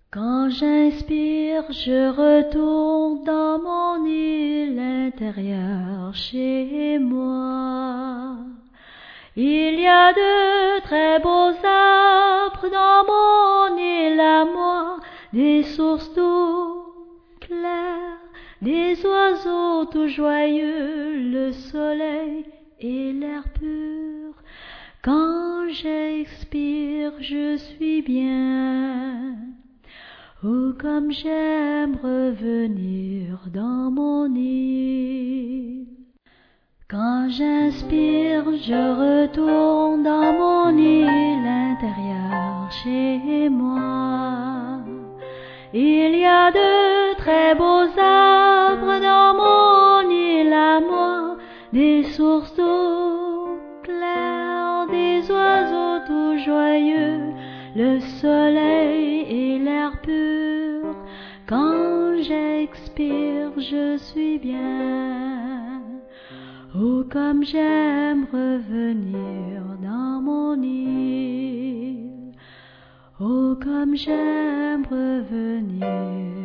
Quand j'inspire, je retourne dans mon île intérieure chez moi. Il y a de très beaux arbres dans mon île à moi, des sources d'eau claire, des oiseaux tout joyeux, le soleil et l'air pur. Quand j'expire, je suis bien. Oh, comme j'aime revenir dans mon île. Quand j'inspire, je retourne dans mon île intérieure chez moi. Il y a de très beaux arbres dans mon île à moi, des sources d'eau claire, des oiseaux tout joyeux, le soleil et l'air pur. Quand j'expire, je suis bien. Oh, comme j'aime revenir dans mon île. Oh, comme j'aime revenir